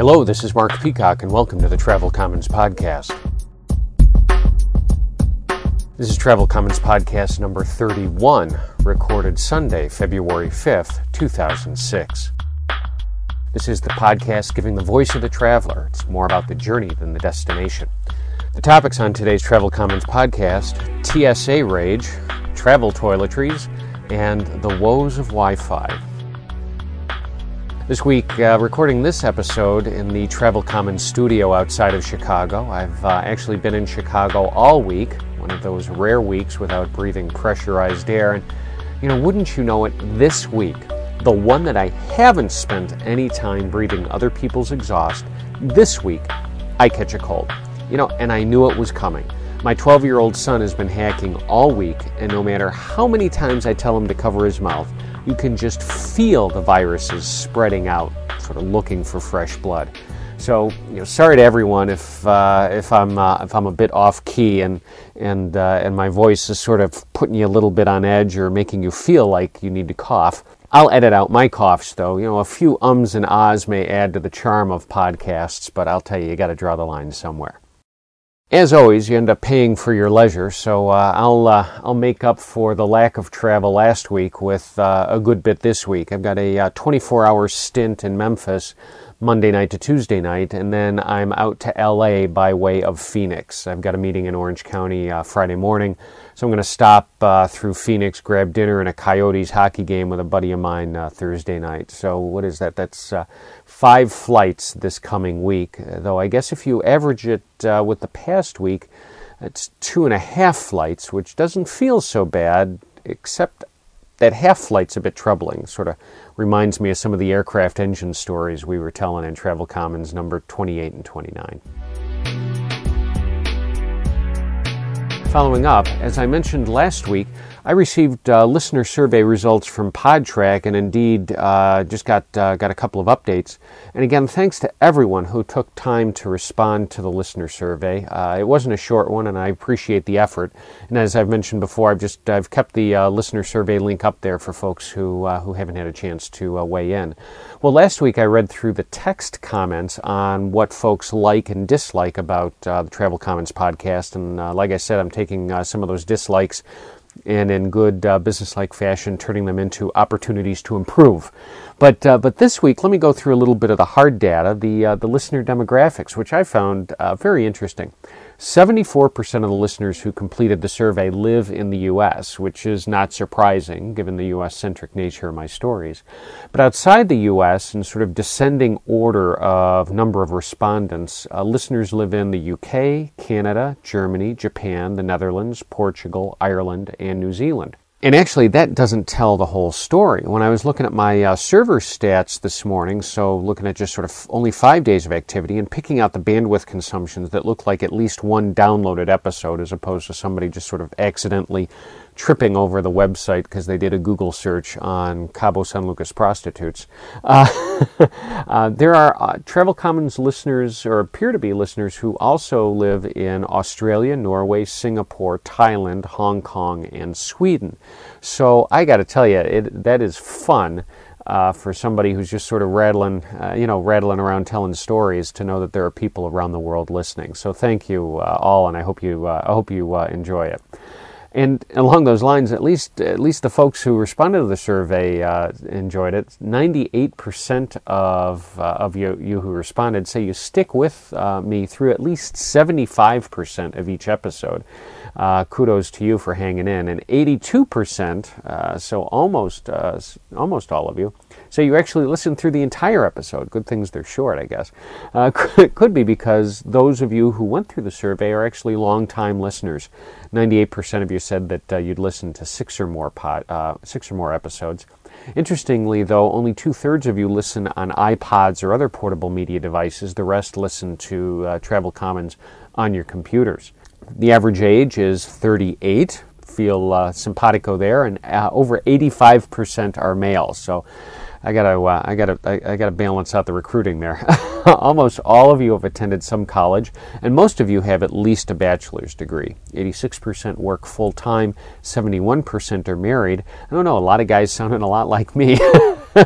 Hello, this is Mark Peacock, and welcome to the Travel Commons Podcast. This is Travel Commons Podcast number 31, recorded Sunday, February 5th, 2006. This is the podcast giving the voice of the traveler. It's more about the journey than the destination. The topics on today's Travel Commons Podcast: TSA rage, travel toiletries, and the woes of Wi-Fi. This week, recording this episode in the Travel Commons studio outside of Chicago. I've actually been in Chicago all week, one of those rare weeks without breathing pressurized air. And, wouldn't you know it, this week, the one that I haven't spent any time breathing other people's exhaust, this week, I catch a cold. And I knew it was coming. My 12-year-old son has been hacking all week, and no matter how many times I tell him to cover his mouth, you can just feel the viruses spreading out, sort of looking for fresh blood. So, sorry to everyone if I'm a bit off key and my voice is sort of putting you a little bit on edge or making you feel like you need to cough. I'll edit out my coughs, though. A few ums and ahs may add to the charm of podcasts, but I'll tell you got to draw the line somewhere. As always, you end up paying for your leisure, so I'll make up for the lack of travel last week with a good bit this week. I've got a 24-hour stint in Memphis, Monday night to Tuesday night, and then I'm out to L.A. by way of Phoenix. I've got a meeting in Orange County Friday morning, so I'm going to stop through Phoenix, grab dinner and a Coyotes hockey game with a buddy of mine Thursday night. So what is that? That's 5 flights this coming week, though I guess if you average it with the past week, it's 2.5 flights, which doesn't feel so bad, except that half flight's a bit troubling. Sort of reminds me of some of the aircraft engine stories we were telling in Travel Commons number 28 and 29. Following up, as I mentioned last week, I received listener survey results from Podtrac, and indeed just got a couple of updates. And again, thanks to everyone who took time to respond to the listener survey. It wasn't a short one, and I appreciate the effort. And as I've mentioned before, I've kept the listener survey link up there for folks who haven't had a chance to weigh in. Well, last week I read through the text comments on what folks like and dislike about the Travel Commons podcast, and like I said, I'm taking some of those dislikes and in good business-like fashion, turning them into opportunities to improve. But this week, let me go through a little bit of the hard data, the listener demographics, which I found very interesting. 74% of the listeners who completed the survey live in the U.S., which is not surprising given the U.S.-centric nature of my stories. But outside the U.S., in sort of descending order of number of respondents, listeners live in the U.K., Canada, Germany, Japan, the Netherlands, Portugal, Ireland, and New Zealand. And actually, that doesn't tell the whole story. When I was looking at my server stats this morning, so looking at just sort of only 5 days of activity and picking out the bandwidth consumptions that look like at least one downloaded episode as opposed to somebody just sort of accidentally tripping over the website because they did a Google search on Cabo San Lucas prostitutes. There are Travel Commons listeners, or appear to be listeners, who also live in Australia, Norway, Singapore, Thailand, Hong Kong, and Sweden. So I got to tell you, that is fun for somebody who's just sort of rattling around telling stories to know that there are people around the world listening. So thank you all, and I hope you enjoy it. And along those lines, at least the folks who responded to the survey enjoyed it. 98% of you who responded say you stick with me through at least 75% of each episode. Kudos to you for hanging in. And 82%, so almost all of you, say you actually listened through the entire episode. Good things they're short, I guess. Could be because those of you who went through the survey are actually long-time listeners. 98% of you said that you'd listen to 6 or more episodes. Interestingly, though, only 2/3 of you listen on iPods or other portable media devices. The rest listen to Travel Commons on your computers. The average age is 38. Feel simpatico there, and over 85% are males. So I gotta balance out the recruiting there. Almost all of you have attended some college, and most of you have at least a bachelor's degree. 86% work full-time, 71% are married. I don't know, a lot of guys sounding a lot like me.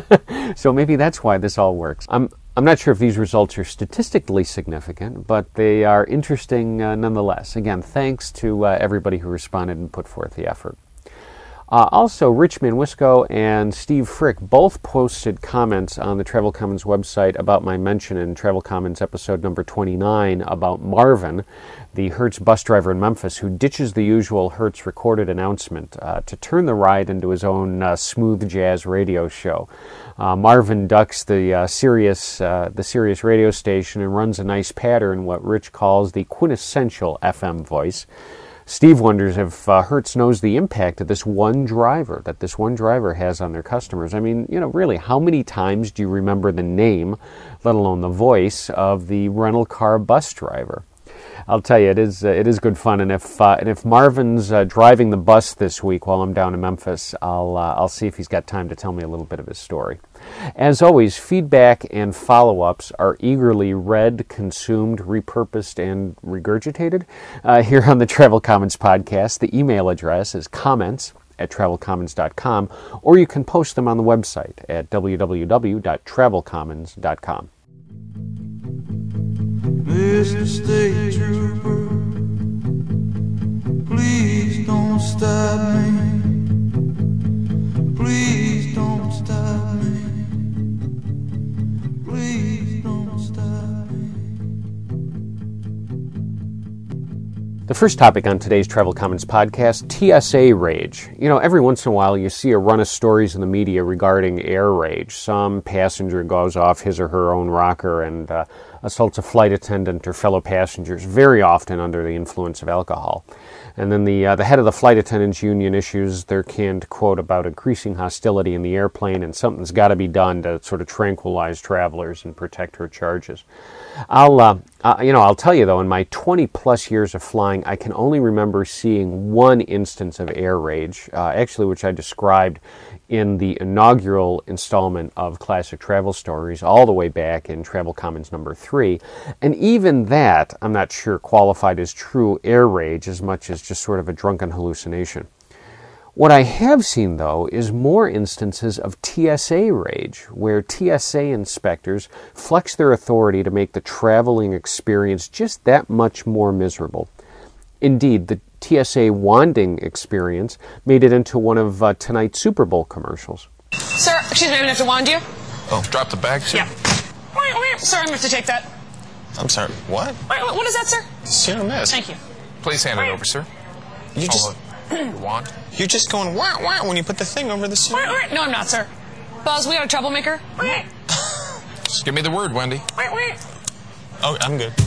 So maybe that's why this all works. I'm not sure if these results are statistically significant, but they are interesting nonetheless. Again, thanks to everybody who responded and put forth the effort. Also, Rich Manwisco and Steve Frick both posted comments on the Travel Commons website about my mention in Travel Commons episode number 29 about Marvin, the Hertz bus driver in Memphis, who ditches the usual Hertz recorded announcement to turn the ride into his own smooth jazz radio show. Marvin ducks the Sirius radio station and runs a nice pattern, what Rich calls the quintessential FM voice. Steve wonders if Hertz knows the impact that this one driver has on their customers. I mean, really, how many times do you remember the name, let alone the voice, of the rental car bus driver? I'll tell you, it is good fun. And if Marvin's driving the bus this week while I'm down in Memphis, I'll see if he's got time to tell me a little bit of his story. As always, feedback and follow-ups are eagerly read, consumed, repurposed, and regurgitated here on the Travel Commons podcast. The email address is comments@travelcommons.com, or you can post them on the website at www.travelcommons.com. Mr. State Trooper, please don't stop me. Please don't stop me. Please don't stop me. The first topic on today's Travel Commons podcast, TSA rage. Every once in a while you see a run of stories in the media regarding air rage. Some passenger goes off his or her own rocker and assaults a flight attendant or fellow passengers, very often under the influence of alcohol. And then the head of the flight attendants union issues their canned quote about increasing hostility in the airplane, and something's got to be done to sort of tranquilize travelers and protect her charges. I'll tell you though, in my 20 plus years of flying, I can only remember seeing one instance of air rage, actually, which I described in the inaugural installment of Classic Travel Stories all the way back in Travel Commons number 3. And even that, I'm not sure, qualified as true air rage as much as just sort of a drunken hallucination. What I have seen, though, is more instances of TSA rage, where TSA inspectors flex their authority to make the traveling experience just that much more miserable. Indeed, the TSA wanding experience made it into one of tonight's Super Bowl commercials. Sir, excuse me, I'm going to have to wand you. Oh, drop the bag, sir? Yeah. Sir, I'm going to have to take that. I'm sorry, what? What is that, sir? Zero miss. Thank you. Please hand it over, sir. You just... Your wand? You're just going wah, wah when you put the thing over the suit. No, I'm not, sir. Buzz, we got a troublemaker. Just give me the word, Wendy. Oh, I'm good.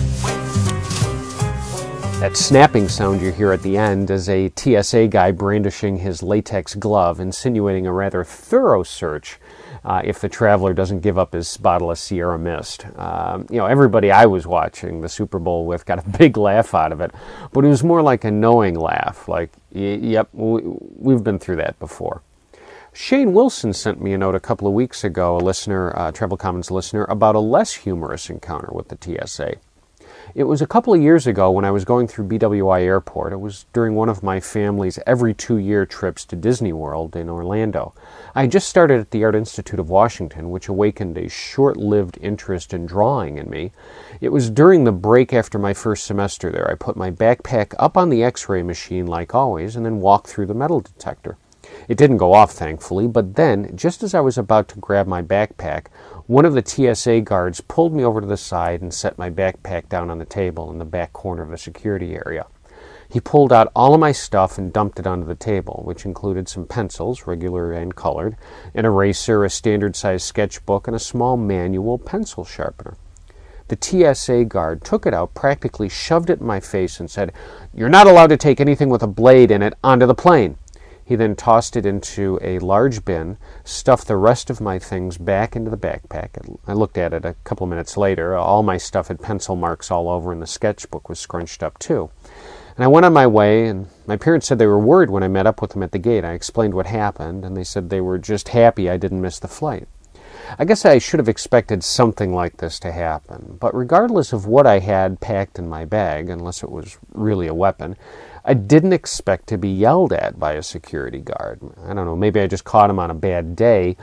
That snapping sound you hear at the end is a TSA guy brandishing his latex glove, insinuating a rather thorough search if the traveler doesn't give up his bottle of Sierra Mist. Everybody I was watching the Super Bowl with got a big laugh out of it, but it was more like a knowing laugh, like, yep, we've been through that before. Shane Wilson sent me a note a couple of weeks ago, a listener, Travel Commons listener, about a less humorous encounter with the TSA. It was a couple of years ago when I was going through BWI Airport. It was during one of my family's every 2-year trips to Disney World in Orlando. I had just started at the Art Institute of Washington, which awakened a short-lived interest in drawing in me. It was during the break after my first semester there. I put my backpack up on the X-ray machine like always and then walked through the metal detector. It didn't go off, thankfully, but then, just as I was about to grab my backpack, one of the TSA guards pulled me over to the side and set my backpack down on the table in the back corner of the security area. He pulled out all of my stuff and dumped it onto the table, which included some pencils, regular and colored, an eraser, a standard-sized sketchbook, and a small manual pencil sharpener. The TSA guard took it out, practically shoved it in my face, and said, "You're not allowed to take anything with a blade in it onto the plane." He then tossed it into a large bin, stuffed the rest of my things back into the backpack. I looked at it a couple of minutes later. All my stuff had pencil marks all over, and the sketchbook was scrunched up too. And I went on my way, and my parents said they were worried when I met up with them at the gate. I explained what happened, and they said they were just happy I didn't miss the flight. I guess I should have expected something like this to happen, but regardless of what I had packed in my bag, unless it was really a weapon, I didn't expect to be yelled at by a security guard. I don't know, maybe I just caught him on a bad day,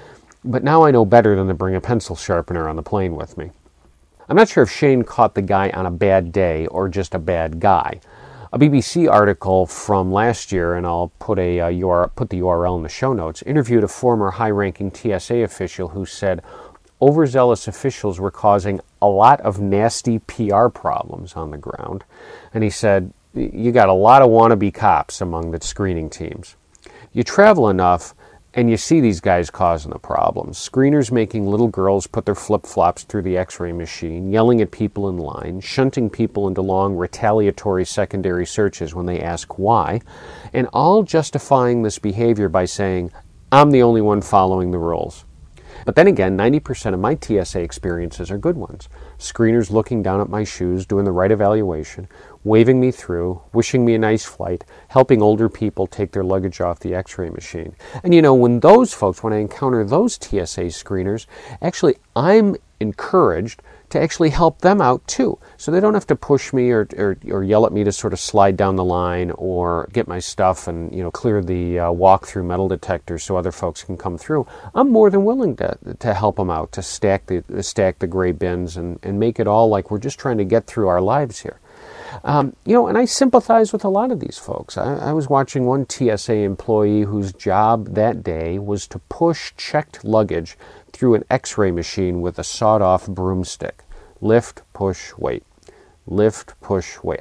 But now I know better than to bring a pencil sharpener on the plane with me. I'm not sure if Shane caught the guy on a bad day or just a bad guy. A BBC article from last year, and I'll put the URL in the show notes, interviewed a former high-ranking TSA official who said overzealous officials were causing a lot of nasty PR problems on the ground. And he said, you got a lot of wannabe cops among the screening teams. You travel enough, and you see these guys causing the problems. Screeners making little girls put their flip-flops through the x-ray machine, yelling at people in line, shunting people into long retaliatory secondary searches when they ask why, and all justifying this behavior by saying, I'm the only one following the rules. But then again, 90% of my TSA experiences are good ones. Screeners looking down at my shoes, doing the right evaluation, waving me through, wishing me a nice flight, helping older people take their luggage off the x-ray machine. And when I encounter those TSA screeners, actually I'm encouraged to actually help them out too. So they don't have to push me or yell at me to sort of slide down the line or get my stuff and clear the walk-through metal detectors so other folks can come through. I'm more than willing to help them out, to stack the gray bins and make it all like we're just trying to get through our lives here. And I sympathize with a lot of these folks. I was watching one TSA employee whose job that day was to push checked luggage through an x-ray machine with a sawed-off broomstick. Lift, push, wait. Lift, push, wait.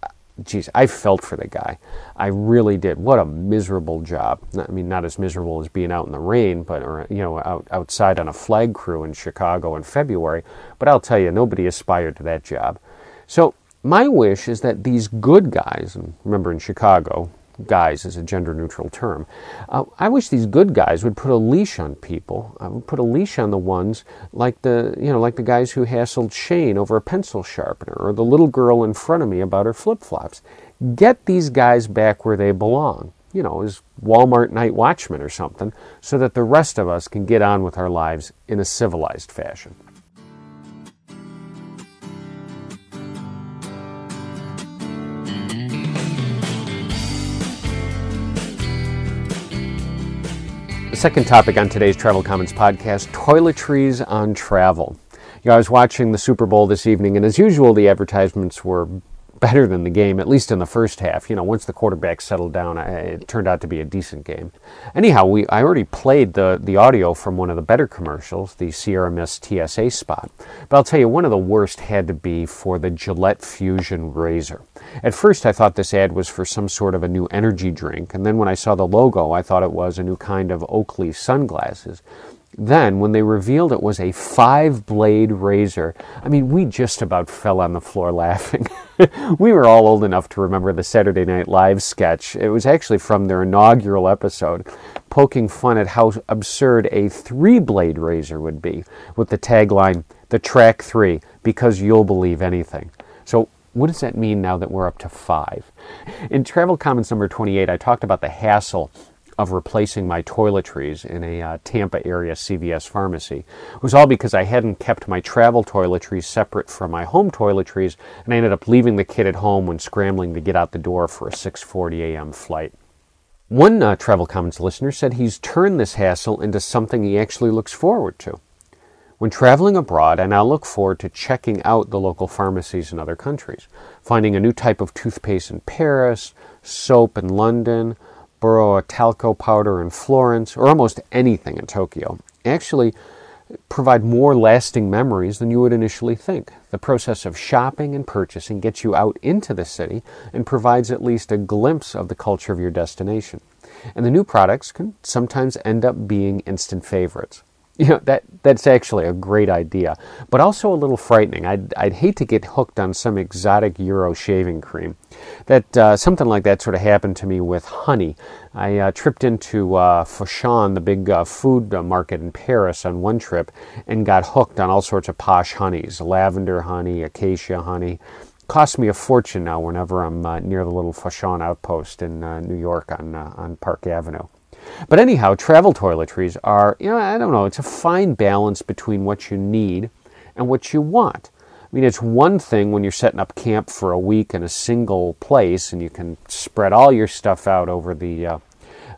I felt for the guy. I really did. What a miserable job. Not as miserable as being out in the rain, but outside on a flag crew in Chicago in February. But I'll tell you, nobody aspired to that job. So my wish is that these good guys, and remember in Chicago, guys is a gender-neutral term. I wish these good guys would put a leash on people. Would put a leash on the ones like the guys who hassled Shane over a pencil sharpener, or the little girl in front of me about her flip-flops. Get these guys back where they belong, as Walmart night watchmen or something, so that the rest of us can get on with our lives in a civilized fashion. The second topic on today's Travel Commons podcast, toiletries on travel. I was watching the Super Bowl this evening, and as usual, the advertisements were better than the game, at least in the first half. Once the quarterback settled down, it turned out to be a decent game. Anyhow, I already played the audio from one of the better commercials, the Sierra Mist TSA spot. But I'll tell you, one of the worst had to be for the Gillette Fusion razor. At first, I thought this ad was for some sort of a new energy drink, and then when I saw the logo, I thought it was a new kind of Oakley sunglasses. Then, when they revealed it was a 5-blade razor, we just about fell on the floor laughing. We were all old enough to remember the Saturday Night Live sketch. It was actually from their inaugural episode, poking fun at how absurd a 3-blade razor would be, with the tagline, "The Track 3, because you'll believe anything." So, what does that mean now that we're up to 5? In Travel Commons number 28, I talked about the hassle of replacing my toiletries in a Tampa area CVS pharmacy. It was all because I hadn't kept my travel toiletries separate from my home toiletries, and I ended up leaving the kid at home when scrambling to get out the door for a 6:40 a.m. flight. One Travel Commons listener said he's turned this hassle into something he actually looks forward to. When traveling abroad, I now look forward to checking out the local pharmacies in other countries, finding a new type of toothpaste in Paris, soap in London, borrow a talco powder in Florence, or almost anything in Tokyo, actually provide more lasting memories than you would initially think. The process of shopping and purchasing gets you out into the city and provides at least a glimpse of the culture of your destination. And the new products can sometimes end up being instant favorites. That's actually a great idea, but also a little frightening. I'd hate to get hooked on some exotic Euro shaving cream. Something like that sort of happened to me with honey. I tripped into Fauchon, the big food market in Paris, on one trip, and got hooked on all sorts of posh honeys, lavender honey, acacia honey. Costs me a fortune now whenever I'm near the little Fauchon outpost in New York on Park Avenue. But anyhow, travel toiletries are, it's a fine balance between what you need and what you want. It's one thing when you're setting up camp for a week in a single place and you can spread all your stuff out over the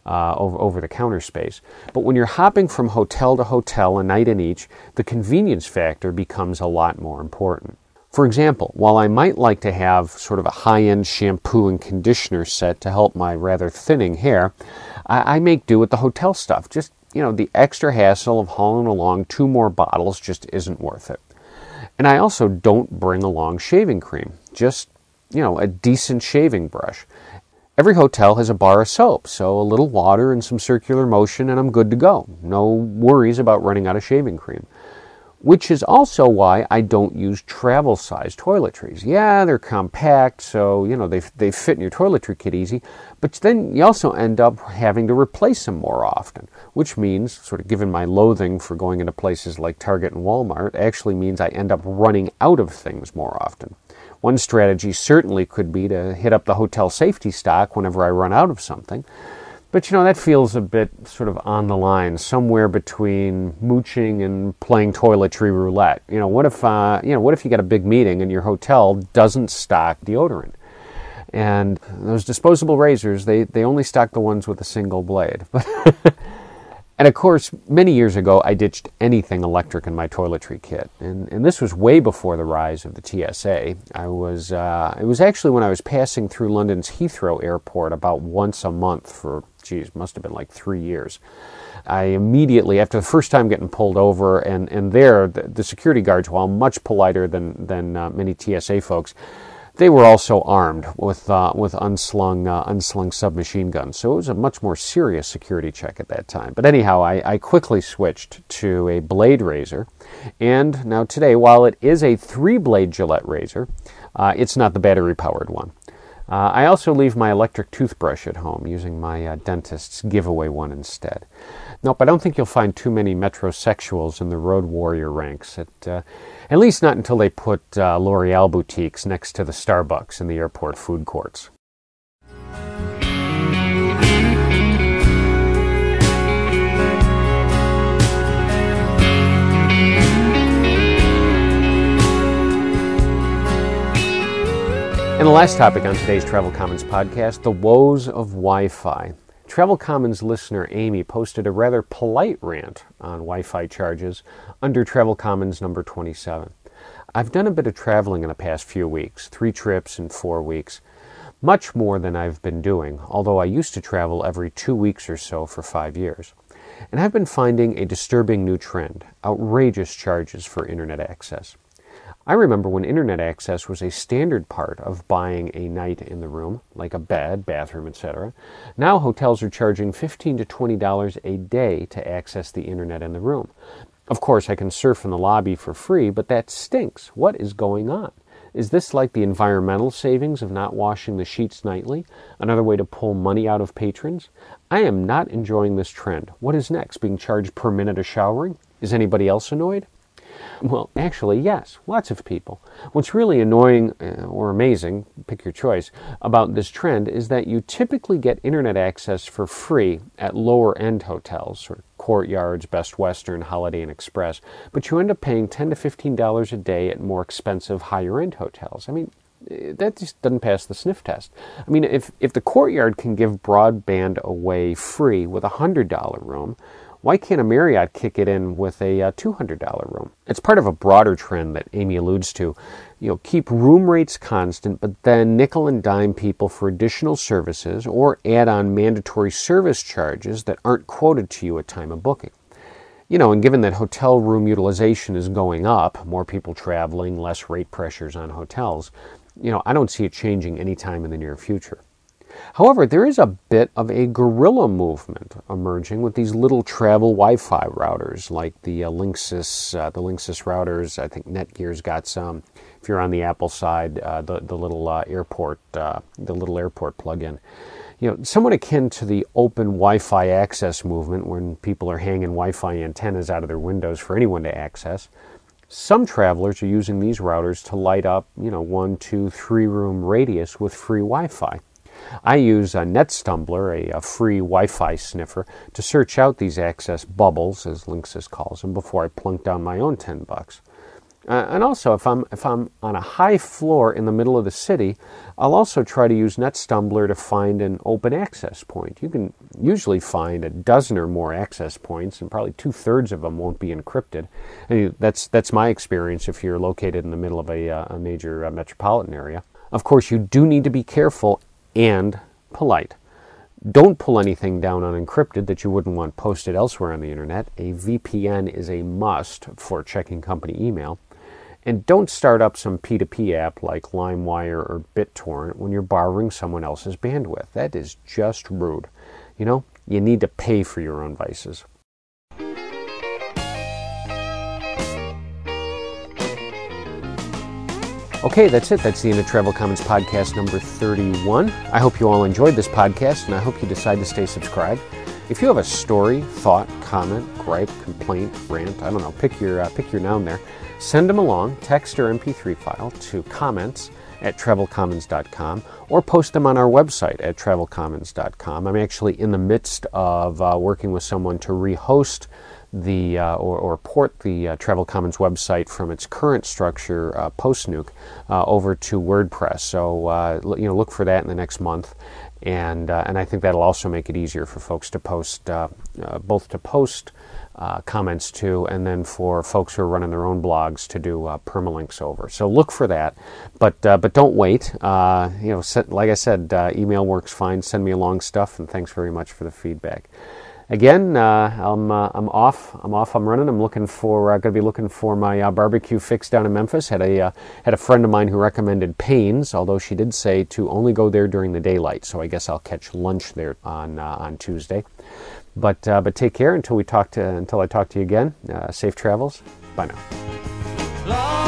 over-the-counter space. But when you're hopping from hotel to hotel, a night in each, the convenience factor becomes a lot more important. For example, while I might like to have sort of a high-end shampoo and conditioner set to help my rather thinning hair, I make do with the hotel stuff. Just, the extra hassle of hauling along 2 more bottles just isn't worth it. And I also don't bring along shaving cream, just, a decent shaving brush. Every hotel has a bar of soap, so a little water and some circular motion and I'm good to go. No worries about running out of shaving cream. Which is also why I don't use travel-sized toiletries. Yeah, they're compact, so, they fit in your toiletry kit easy, but then you also end up having to replace them more often, which means, sort of given my loathing for going into places like Target and Walmart, actually means I end up running out of things more often. One strategy certainly could be to hit up the hotel safety stock whenever I run out of something. But, that feels a bit sort of on the line, somewhere between mooching and playing toiletry roulette. What if you got a big meeting and your hotel doesn't stock deodorant? And those disposable razors, they only stock the ones with a single blade. And of course, many years ago, I ditched anything electric in my toiletry kit. And this was way before the rise of the TSA. It was actually when I was passing through London's Heathrow Airport about once a month for, must have been like 3 years. I immediately, after the first time getting pulled over, and there, the security guards, while much politer than many TSA folks, they were also armed with unslung submachine guns, so it was a much more serious security check at that time. But anyhow, I quickly switched to a blade razor, and now today, while it is a 3-blade Gillette razor, it's not the battery-powered one. I also leave my electric toothbrush at home, using my dentist's giveaway one instead. Nope, I don't think you'll find too many metrosexuals in the road warrior ranks, at least not until they put L'Oreal boutiques next to the Starbucks in the airport food courts. And the last topic on today's Travel Commons podcast, the woes of Wi-Fi. Travel Commons listener Amy posted a rather polite rant on Wi-Fi charges under Travel Commons number 27. I've done a bit of traveling in the past few weeks, 3 trips in 4 weeks, much more than I've been doing, although I used to travel every 2 weeks or so for 5 years. And I've been finding a disturbing new trend, outrageous charges for internet access. I remember when internet access was a standard part of buying a night in the room, like a bed, bathroom, etc. Now hotels are charging $15 to $20 a day to access the internet in the room. Of course, I can surf in the lobby for free, but that stinks. What is going on? Is this like the environmental savings of not washing the sheets nightly? Another way to pull money out of patrons? I am not enjoying this trend. What is next? Being charged per minute of showering? Is anybody else annoyed? Well, actually, yes, lots of people. What's really annoying or amazing, pick your choice, about this trend is that you typically get internet access for free at lower-end hotels, sort of Courtyards, Best Western, Holiday Inn Express, but you end up paying $10 to $15 a day at more expensive, higher-end hotels. I mean, that just doesn't pass the sniff test. I mean, if the Courtyard can give broadband away free with a $100 room, why can't a Marriott kick it in with a $200 room? It's part of a broader trend that Amy alludes to. Keep room rates constant, but then nickel and dime people for additional services or add on mandatory service charges that aren't quoted to you at time of booking. And given that hotel room utilization is going up, more people traveling, less rate pressures on hotels, I don't see it changing anytime in the near future. However, there is a bit of a guerrilla movement emerging with these little travel Wi-Fi routers like the Linksys routers. I think Netgear's got some. If you're on the Apple side, the little airport plug-in. Somewhat akin to the open Wi-Fi access movement when people are hanging Wi-Fi antennas out of their windows for anyone to access. Some travelers are using these routers to light up, 1, 2, 3 room radius with free Wi-Fi. I use a NetStumbler, a free Wi-Fi sniffer, to search out these access bubbles, as Linksys calls them, before I plunk down my own $10. And also, if I'm on a high floor in the middle of the city, I'll also try to use NetStumbler to find an open access point. You can usually find a dozen or more access points, and probably 2/3 of them won't be encrypted. And that's my experience if you're located in the middle of a major metropolitan area. Of course, you do need to be careful and polite. Don't pull anything down unencrypted that you wouldn't want posted elsewhere on the internet. A VPN is a must for checking company email. And don't start up some P2P app like LimeWire or BitTorrent when you're borrowing someone else's bandwidth. That is just rude. You know, you need to pay for your own vices. Okay, that's it. That's the end of Travel Commons podcast number 31. I hope you all enjoyed this podcast, and I hope you decide to stay subscribed. If you have a story, thought, comment, gripe, complaint, rant, I don't know, pick your noun there, send them along, text or MP3 file to comments@travelcommons.com or post them on our website at travelcommons.com. I'm actually in the midst of working with someone to rehost the or port the Travel Commons website from its current structure, PostNuke, over to WordPress. So look for that in the next month, and I think that'll also make it easier for folks to post both to post comments to, and then for folks who are running their own blogs to do permalinks over. So look for that, but don't wait. Like I said, email works fine. Send me along stuff, and thanks very much for the feedback. Again, I'm off. I'm running. I'm looking for. Going to be looking for my barbecue fix down in Memphis. Had a friend of mine who recommended Payne's, although she did say to only go there during the daylight. So I guess I'll catch lunch there on Tuesday. But take care until I talk to you again. Safe travels. Bye now.